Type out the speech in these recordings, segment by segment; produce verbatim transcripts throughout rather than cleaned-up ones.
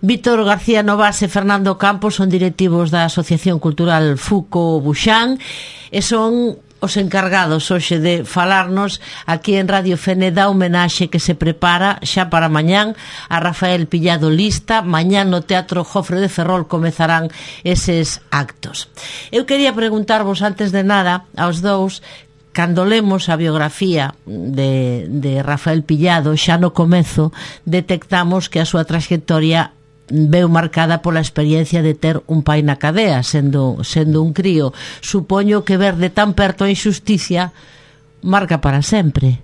Víctor García Novas e Fernando Campos son directivos da Asociación Cultural Fuco Buxán e son os encargados hoxe de falarnos aquí en Radio Fene da homenaxe que se prepara xa para mañán a Rafael Pillado Lista. Mañán no Teatro Jofre de Ferrol comezarán eses actos. Eu quería preguntarvos antes de nada aos dous, cando lemos a biografía de, de Rafael Pillado, xa no comezo detectamos que a súa traxectoria veu marcada pola experiencia de ter un pai na cadea sendo, sendo un crío. Supoño que ver de tan perto a injusticia marca para sempre.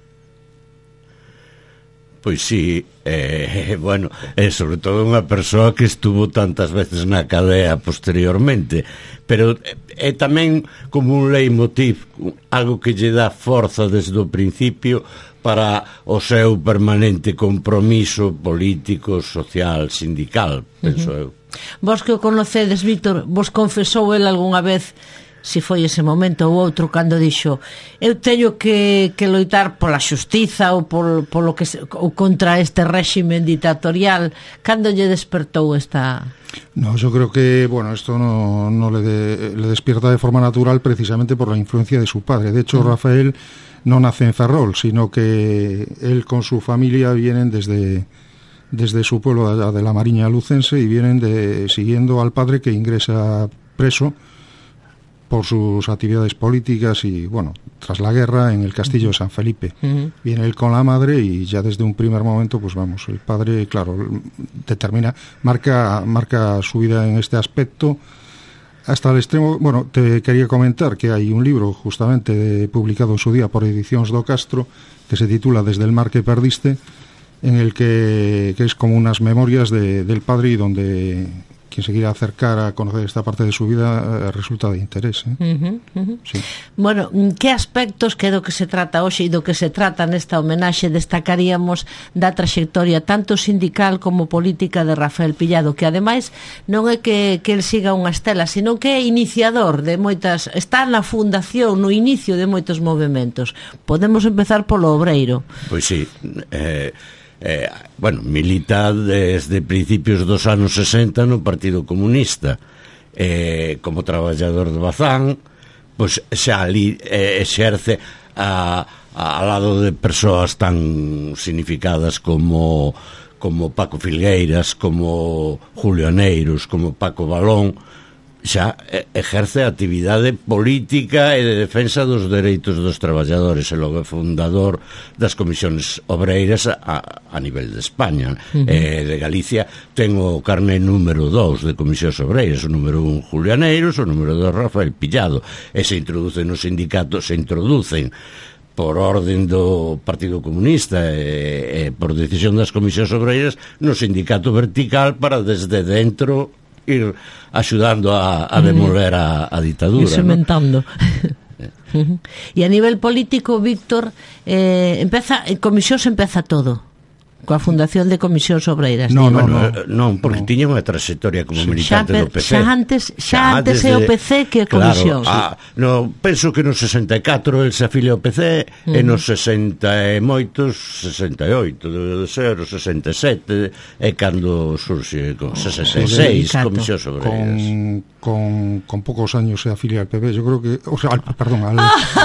Pois sí, eh, bueno, é sobre todo unha persoa que estuvo tantas veces na cadea posteriormente, pero é tamén como un leitmotiv, algo que lle dá forza desde o principio para o seu permanente compromiso político, social, sindical, penso uh-huh. eu. Vos que o conocedes, Víctor, vos confesou el algunha vez, se foi ese momento ou outro, cando dixo eu teño que, que loitar pola xustiza ou pol, polo que se, ou contra este réximen dictatorial? Cando lle despertou esta...? No, yo creo que, bueno, esto no, no le, de, le despierta de forma natural precisamente por la influencia de su padre. De hecho, uh-huh. Rafael no nace en Ferrol, sino que él con su familia vienen desde, desde su pueblo de, de la Mariña Lucense y vienen de, siguiendo al padre que ingresa preso por sus actividades políticas y, bueno, tras la guerra en el castillo de San Felipe. Uh-huh. Viene él con la madre y ya desde un primer momento, pues vamos, el padre, claro, determina, marca, marca su vida en este aspecto hasta el extremo. Bueno, te quería comentar que hay un libro justamente de, publicado en su día por Edicións do Castro que se titula Desde el mar que perdiste, en el que, que es como unas memorias de, del padre y donde quien se quiera acercar a conocer esta parte de su vida eh, resulta de interés. ¿eh? Uh-huh, uh-huh. Sí. Bueno, que aspectos que do que se trata hoxe e do que se trata nesta homenaxe destacaríamos da traxectoria tanto sindical como política de Rafael Pillado, que ademais non é que, que el siga unha estela, sino que é iniciador de moitas, está na fundación, no inicio de moitos movementos. Podemos empezar polo obreiro. Pois sí, eh... Eh, bueno, milita desde principios dos anos sesenta no Partido Comunista, eh, como traballador de Bazán, pois xa ali eh, exerce a, a, a lado de persoas tan significadas como como Paco Filgueiras, como Julio Aneiros, como Paco Balón. Xa exerce a actividade política e de defensa dos dereitos dos traballadores e logo é fundador das comisións obreiras a, a nivel de España. Uh-huh. eh, de Galicia ten o carné número dous de comisións obreiras, o número un Julio Aneiros, o número dos Rafael Pillado, e se introducen nos sindicatos, se introducen por orden do Partido Comunista e, e por decisión das comisións obreiras no sindicato vertical para desde dentro ir axudando a, a demoler a, a ditadura. Ir sementando. ¿No? E a nivel político, Víctor, eh, empeza, en comisións empeza todo. Coa fundación de comisións obreiras. No, no, bueno, no, non, porque no. tiña unha trayectoria como sí. militante xa, do P C. Xa antes, xa xa antes é o P C que a comisión. Claro, sí. ah, no, penso que no sesenta e catro el se afilia ao P C, uh-huh. e no sesenta e moitos, sesenta e oito, debe de ser, o sesenta e sete, é cando surxe con sesenta e seis oh, comisións obreiras. Con, con, con pocos años se afilia al P P, yo creo que, o sea, al, perdón, al,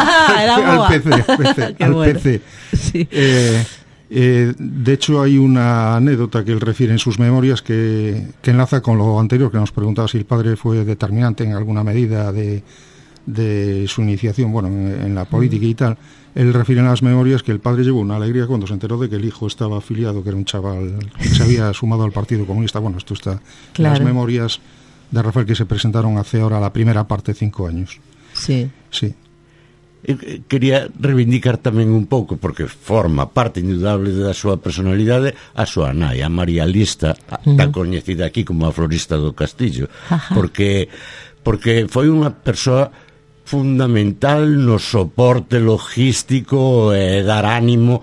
al P C, P C al bueno. P C. Sí. Eh, Eh, de hecho hay una anécdota que él refiere en sus memorias que, que enlaza con lo anterior, que nos preguntaba si el padre fue determinante en alguna medida de, de su iniciación, bueno, en, en la política y tal. Él refiere en las memorias que el padre llevó una alegría cuando se enteró de que el hijo estaba afiliado, que era un chaval que se había sumado al Partido Comunista. Bueno, esto está claro. en las memorias de Rafael que se presentaron hace ahora la primera parte, cinco años. Sí. Sí. Quería reivindicar tamén un pouco, porque forma parte indudable da súa personalidade, a súa nai, a María Lista, uh-huh. tan coñecida aquí como a florista do Castillo. Ajá. porque porque foi unha persoa fundamental no soporte logístico e dar ánimo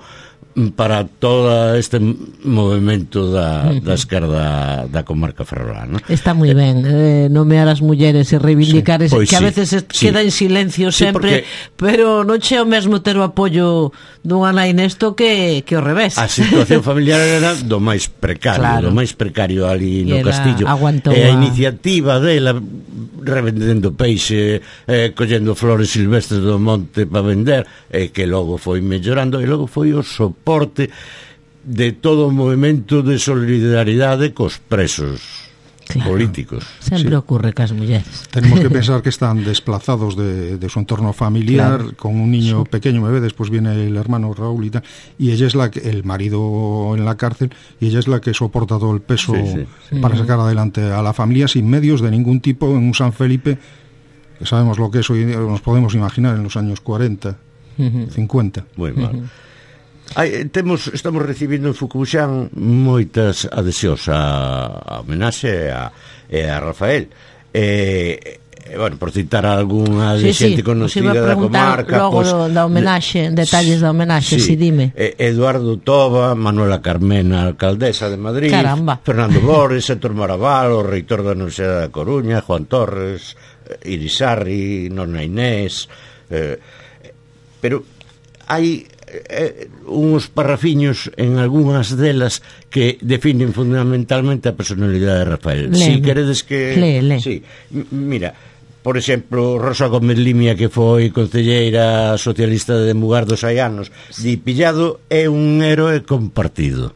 para todo este movimento da, da esquerda da comarca ferrolana. Está moi ben eh, nomear as mulleres e reivindicar sí, ese, que a veces sí, queda sí. en silencio sí, sempre, porque... pero non che o mesmo ter o apoio dunha nai nesto que, que o revés. A situación familiar era do máis precario, claro. do máis precario ali no Castillo. E a iniciativa dela revendendo peixe, eh, collendo flores silvestres do monte para vender, e eh, que logo foi mellorando, e logo foi o soporte de todo o movimento de solidaridade cos presos claro. políticos. Sempre sí. ocurre cas mulleres. Tenemos que pensar que están desplazados de, de su entorno familiar, claro. con un niño sí. pequeño, bebé, después viene el hermano Raúl y tal, y ella es la que, el marido en la cárcel, y ella es la que soporta todo el peso sí, sí. para sacar adelante a la familia sin medios de ningún tipo en un San Felipe, que sabemos lo que es hoy, nos podemos imaginar en los años cuarenta, uh-huh. cincuenta. Muy mal. Uh-huh. Hai, temos, estamos recibindo en Fucubuxán moitas adhesións a, a homenaxe a, a Rafael. E, e, bueno, por citar algunha de sí, xente sí, conocida da comarca, logo pues, da homenaxe, de, detalles da homenaxe, sí, si dime. Eduardo Toba, Manuela Carmena, alcaldesa de Madrid, caramba. Fernando Borges, Héctor Maraval, o reitor da Universidade da Coruña, Juan Torres, Irisarri, Nona Inés, eh, pero hai Eh, uns parrafiños en algunhas delas que definen fundamentalmente a personalidade de Rafael. Le, si queredes que... Le, le. Sí, M- mira, por exemplo, Rosa Gómez Limia, que foi concelleira socialista de Mugardos hai anos, di pillado é un héroe compartido.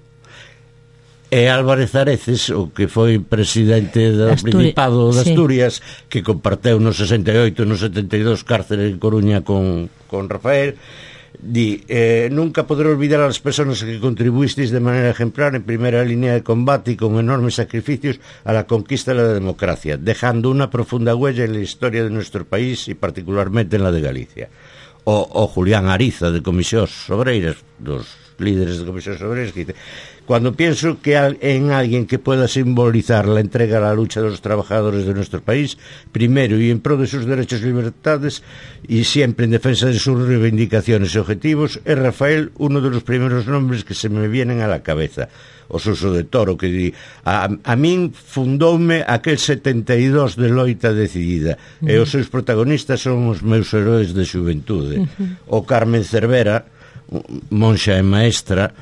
E Álvarez Areces, o que foi presidente do Asturi- Principado de Asturias, sí. que comparteu no sesenta e oito, no setenta e dos cárcere en Coruña con, con Rafael, di, eh, nunca podré olvidar a las personas que contribuisteis de manera ejemplar en primera línea de combate y con enormes sacrificios a la conquista de la democracia, dejando una profunda huella en la historia de nuestro país y particularmente en la de Galicia. O, o Julián Ariza, de Comisións Obreiras, dos líderes de Comisións Obreiras, que dice: cuando pienso que en alguien que pueda simbolizar la entrega a la lucha de los trabajadores de nuestro país, primero y en pro de sus derechos y libertades, y siempre en defensa de sus reivindicaciones y objetivos, es Rafael uno de los primeros nombres que se me vienen a la cabeza. O Suso de Toro, que di, a, a min fundoume aquel setenta e dos de loita decidida, uh-huh. e os seus protagonistas son os meus heróis de xuventude. Uh-huh. O Carmen Cervera, monxa e maestra,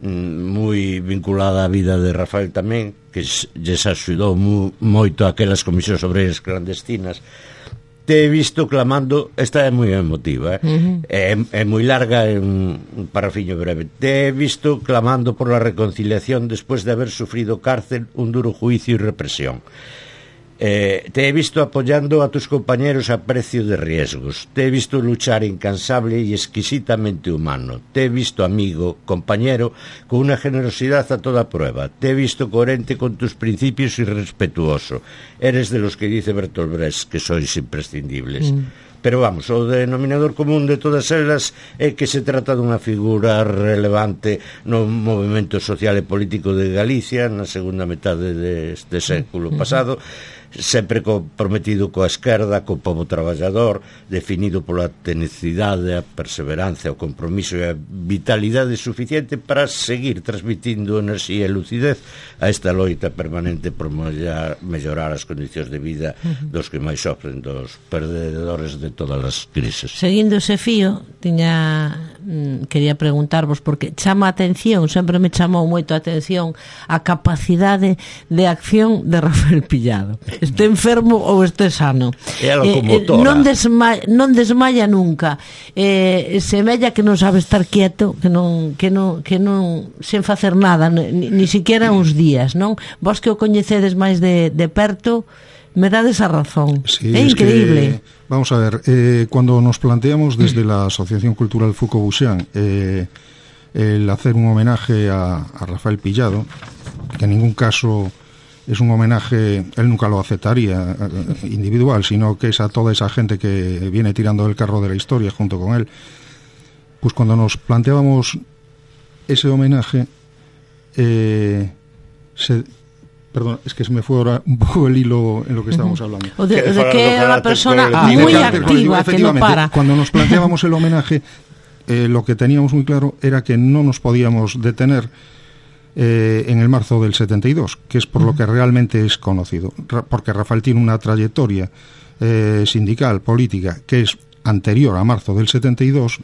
moi vinculada á vida de Rafael tamén, que lles axudou mu, moito aquelas comisións obreiras clandestinas. Te he visto clamando, esta é moi emotiva, eh? Uh-huh. é, é moi larga, é un, un parrafiño breve. Te he visto clamando por la reconciliación después de haber sufrido cárcel, un duro juicio y represión. Eh, te he visto apoyando a tus compañeros a precio de riesgos. Te he visto luchar incansable y exquisitamente humano. Te he visto amigo, compañero, con una generosidad a toda prueba. Te he visto coherente con tus principios y respetuoso. Eres de los que dice Bertolt Brecht que sois imprescindibles. Mm. Pero vamos, o denominador común de todas elas é que se trata dunha figura relevante no movimento social e político de Galicia na segunda metade deste século pasado, sempre comprometido coa esquerda, co pobo traballador, definido pola tenacidade, a perseverancia, o compromiso e a vitalidade suficiente para seguir transmitindo enerxía e lucidez a esta loita permanente por mellorar as condicións de vida dos que máis sofren, dos perdedores de todas as crises. Seguindo ese fío, tiña quería preguntarvos, porque chama a atención, sempre me chamou moito a atención a capacidade de acción de Rafael Pillado. Este enfermo ou este sano. É a locomotora. Eh, non, desma, non desmaya nunca. Eh, semella que non sabe estar quieto, que non, que non, que non sen facer nada, ni, ni siquiera uns días, non? Vos que o coñecedes máis de, de perto, me dades a razón. Sí, é increíble. Que, vamos a ver, eh, cuando nos planteamos desde la Asociación Cultural Foucault-Buxián eh, el hacer un homenaje a, a Rafael Pillado, que en ningún caso es un homenaje, él nunca lo aceptaría individual, sino que es a toda esa gente que viene tirando del carro de la historia junto con él. Pues cuando nos planteábamos ese homenaje, eh, se, perdón, es que se me fue ahora un poco el hilo en lo que estábamos hablando. O de, de que era una persona ah, muy activa, que no para. Cuando nos planteábamos el homenaje, eh, lo que teníamos muy claro era que no nos podíamos detener eh, en el marzo del setenta y dos, que es por lo que realmente es conocido, Ra- porque Rafael tiene una trayectoria eh, sindical, política, que es anterior a marzo del setenta y dos,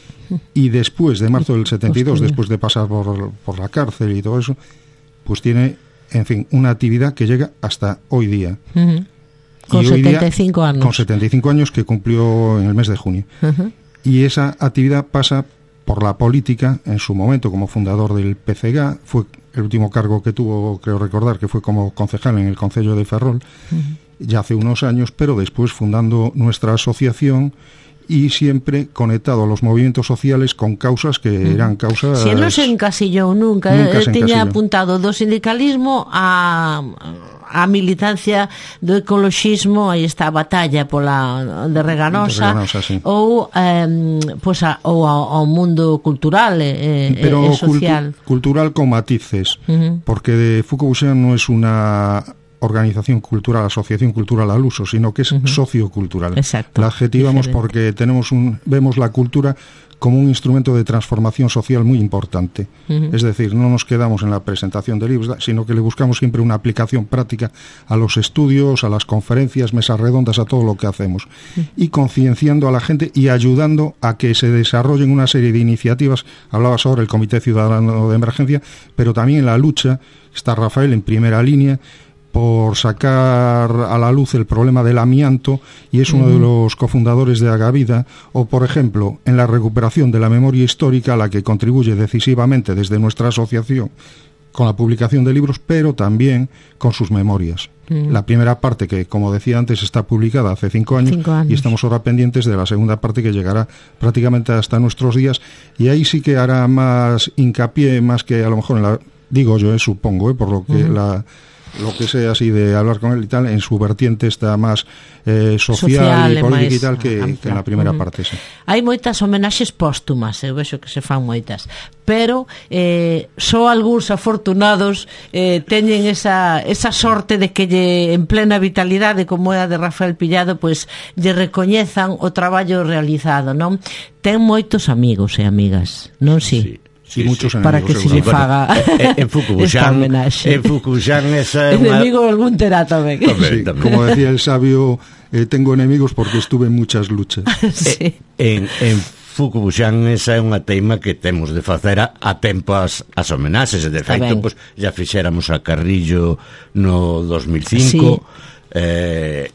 y después de marzo del setenta y dos, después de pasar por, por la cárcel y todo eso, pues tiene, en fin, una actividad que llega hasta hoy día. Uh-huh. Con y hoy setenta y día, cinco años. Con setenta y cinco años, que cumplió en el mes de junio. Uh-huh. Y esa actividad pasa por la política, en su momento como fundador del P C G A, fue el último cargo que tuvo, creo recordar, que fue como concejal en el Concello de Ferrol, uh-huh. ya hace unos años, pero después fundando nuestra asociación y siempre conectado a los movimientos sociales con causas que uh-huh. eran causas... Si non se encasillou nunca, nunca eh, se tiña encasillou. apuntado do sindicalismo a... a militancia do ecoloxismo, aí está a batalla pola de Reganosa, de Reganosa, sí. ou eh, pues a, ou ao, ao mundo cultural e, Pero e social. Cultu- cultural con matices, Uh-huh. porque Fukubushan no es una organización cultural, asociación cultural al uso, sino que es uh-huh. sociocultural. Exacto. La adjetivamos diferente. porque tenemos un, vemos la cultura como un instrumento de transformación social muy importante. Uh-huh. Es decir, no nos quedamos en la presentación de libros, sino que le buscamos siempre una aplicación práctica a los estudios, a las conferencias, mesas redondas, a todo lo que hacemos. Uh-huh. Y concienciando a la gente y ayudando a que se desarrollen una serie de iniciativas. Hablabas ahora del Comité Ciudadano de Emergencia, pero también en la lucha está Rafael en primera línea por sacar a la luz el problema del amianto, y es uno uh-huh. de los cofundadores de Agavida, o por ejemplo en la recuperación de la memoria histórica, a la que contribuye decisivamente desde nuestra asociación con la publicación de libros, pero también con sus memorias. Uh-huh. La primera parte, que como decía antes está publicada hace cinco años, cinco años, y estamos ahora pendientes de la segunda parte, que llegará prácticamente hasta nuestros días, y ahí sí que hará más hincapié, más que a lo mejor en la, digo yo, eh, supongo, eh, por lo que uh-huh. la lo que sea así de hablar con él y tal, en su vertiente está más eh, social, social e política e tal que, que en la primera uh-huh. parte, sí. Hai moitas homenaxes póstumas, eu vexo que se fan moitas, pero eh, só algúns afortunados eh, teñen esa, esa sorte de que lle, en plena vitalidade, como é a de Rafael Pillado, pois lle recoñezan o traballo realizado, non? Ten moitos amigos e amigas, non si? Sí. Sí, muchos sí. Para que se lle faga bueno, en Fukubushan, en Fukubushan esa é una... enemigo algún terá tamén. Sí, como decía el sabio, eh, tengo enemigos porque estuve en muchas luchas. Sí. En, en Fukubushan esa é unha teima que temos de facer a, a tempo as, as homenaxes, e de feito pues, ya fixéramos a Carrillo no dos mil cinco, sí. eh,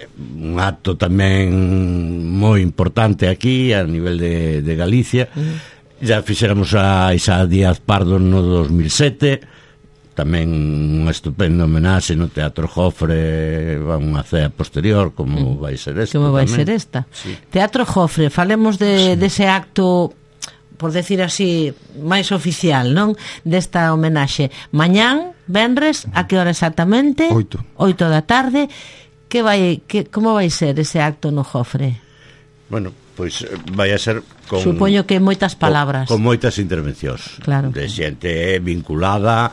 un acto tamén moi importante aquí a nivel de, de Galicia. Uh-huh. Ya fixéramos a Isa Díaz Pardo no dos mil sete, tamén unha estupenda homenaxe no Teatro Jofre, unha cea posterior, como vai ser esta. Como vai tamén. ser esta. Sí. Teatro Jofre, falemos de, sí. dese acto, por decir así, máis oficial, non? Desta homenaxe. Mañán, venres, a que hora exactamente? Oito. Oito da tarde. Que vai, que, como vai ser ese acto no Jofre? Bueno, pois vai a ser con, supoño que moitas palabras, con, con moitas intervencións, claro, de xente vinculada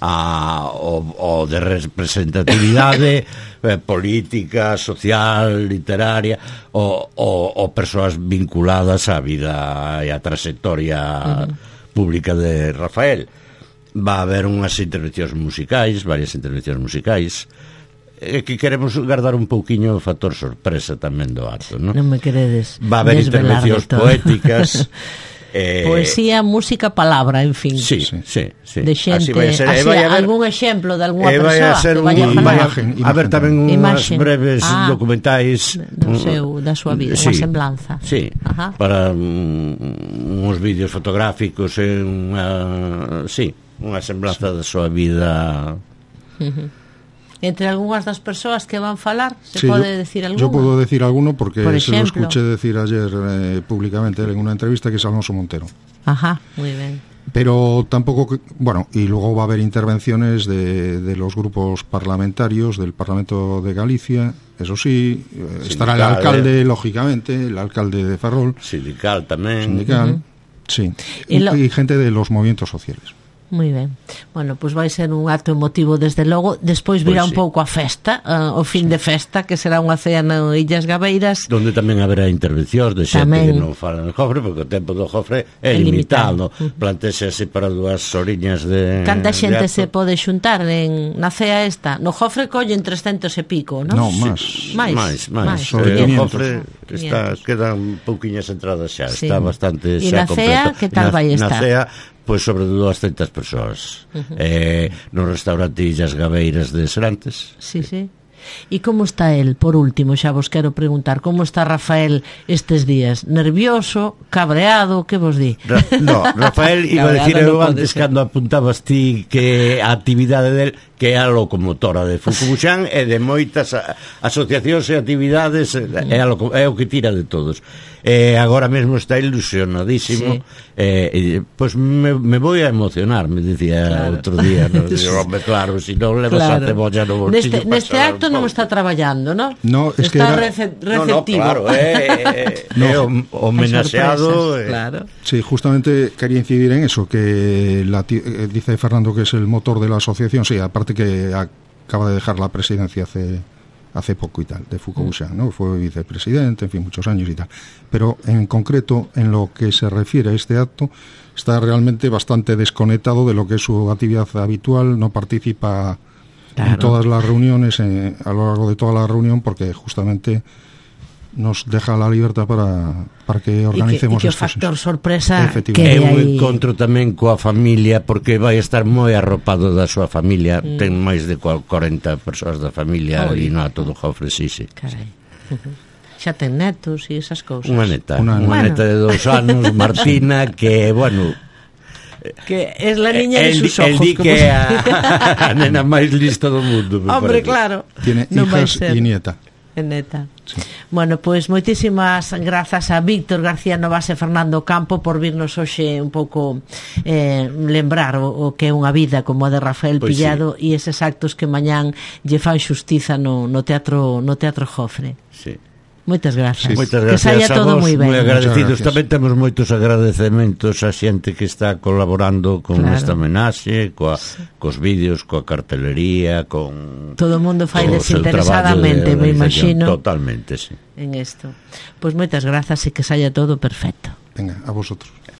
a o, o de representatividade eh, política, social, literaria, o, o, o persoas vinculadas á vida e á trayectoria uh-huh. pública de Rafael. Va a haber unhas intervencións musicais, varias intervencións musicais, que queremos guardar un pouquiño o factor sorpresa tamén do acto, non? Non me queredes. Va a haber intervencións poéticas, eh, poesía, música, palabra, en fin. Sí, sí, sí, sí. De xente, así, ser, así vai haber, algún exemplo de algunha persoa persoa a ser que vaya un, a falar. A ver tamén unhas breves ah, documentais do seu, da súa vida, sí, unha semblanza. Sí, ajá. Para um, uns vídeos fotográficos e unha, sí, unha semblanza da súa vida. Uh-huh. Entre algunhas das persoas que van falar, se sí, pode yo, decir alguna? Yo puedo decir alguno porque Por se lo escuché decir ayer eh, públicamente en una entrevista, que es Alonso Montero. Ajá, muy bien. Pero tampoco, bueno, y luego va a haber intervenciones de, de los grupos parlamentarios del Parlamento de Galicia, eso sí, sindical, estará el alcalde, eh. lógicamente, el alcalde de Ferrol. Sindical tamén. Sindical, uh-huh. sí, y, lo... y gente de los movimientos sociales. Moi ben. Bueno, pois vai ser un acto emotivo desde logo. Despois virá Pois un sí. pouco a festa, uh, o fin de festa, que será unha cea na Illas Gabeiras. Donde tamén haberá intervencións de xente Tamén. que non fala no Jofre, porque o tempo do Jofre é É limitado. limitado. Uh-huh. Plantése así para dúas oriñas de... Canta de xente acto. se pode xuntar en, na cea esta? No Jofre collen trescentos e pico, non? No, máis. máis. máis, máis. Sobre Eh, o quinientos. Jofre está, quinientos. quedan pouquiñas entradas xa, Sí. está bastante E xa na cea, completo. que tal na, vai Na estar? cea, pois sobre duascentas persoas. Uh-huh. eh, no restaurante Illas Gabeiras de Serantes. Sí, sí. E como está el, por último, xa vos quero preguntar, como está Rafael estes días? Nervioso, cabreado, que vos di? Ra no, Rafael, iba a decir Cabreado eu non pode antes ser. cando apuntabas ti que a actividade del que é a locomotora de Fukubuxán e de moitas a, asociacións e actividades, é, a loco, é o que tira de todos. Eh, agora mesmo está ilusionadísimo. Sí. Eh, eh, pois me, me voy a emocionar, me dicía Claro. outro día, no? Digo, hombre, claro, si non levas Claro. a cebolla no bolsillo Neste, neste pasa acto un non pouco. está traballando, non? No, es que está era- rece No, no, receptivo. claro, é, é, é o- homenaxeado. Hai sorpresas, eh, claro. Sí, justamente quería incidir en eso, que la, ti- eh, dice Fernando que es el motor de la asociación, sí, aparte que acaba de dejar la presidencia hace hace poco y tal, de Fukubuxán, ¿no? Fue vicepresidente, en fin, muchos años y tal. Pero en concreto, en lo que se refiere a este acto, está realmente bastante desconectado de lo que es su actividad habitual, no participa Claro. en todas las reuniones, eh, a lo largo de toda la reunión, porque justamente nos deja la libertad para, para que organicemos e que, e que o estos- factor sorpresa Efectivamente. que É un aí... encontro tamén coa familia, porque vai estar moi arropado da súa familia. Mm. Ten máis de cuarenta persoas da familia Oi. e non a todo Jofre, sí, sí. Carai. Xa ten netos e esas cousas. Unha neta, Una- unha Bueno. neta de dous anos, Martina, que, bueno, Que es la niña de el, sus el ojos. di como que se- é a, a nena máis lista do mundo. me Hombre, parece. claro. Tiene Non vai hijas ser. y nieta. É neta. Sí. Bueno, pois pues, moitísimas grazas a Víctor García Novas e Fernando Campo por virnos hoxe un pouco eh, lembrar o, o que é unha vida como a de Rafael Pois Pillado e eses actos que mañán lle fan xustiza no, no teatro no teatro Jofre. Sí. Moitas grazas. Sí. Moitas Que gracias saia a todo vos, moi ben. moi agradecidos. Muchas gracias. Tamén temos moitos agradecementos a xente que está colaborando con Claro. esta homenaxe, coa, cos vídeos, coa cartelería, con Todo o mundo fai co seu desinteresadamente, traballo de me organización. imagino, Totalmente, sí. en isto. Pois moitas grazas e que saia todo perfecto. Venga, a vosotros.